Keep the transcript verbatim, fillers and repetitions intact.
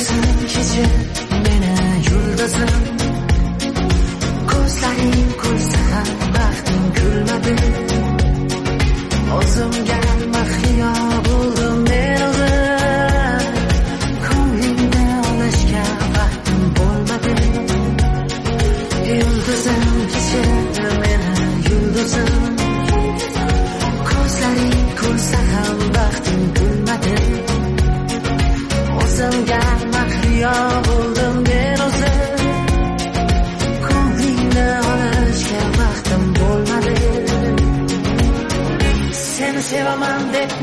Yulduzim kecha meni yulduzim, ko'zlaring kulsa ham baxtim kulmadi. O'zimga mahliyo bo'ldim men o'zim, ko'nglingni olishga vaqtim bo'lmadi. Yulduzim kecha meni yulduzim, ko'zlaring kulsa ham baxtim kulmadi. O'zimga mahliyo bo'ldim men o'zim, ko'nglingni olishga vaqtim bo'lmadi. Seni sevaman deb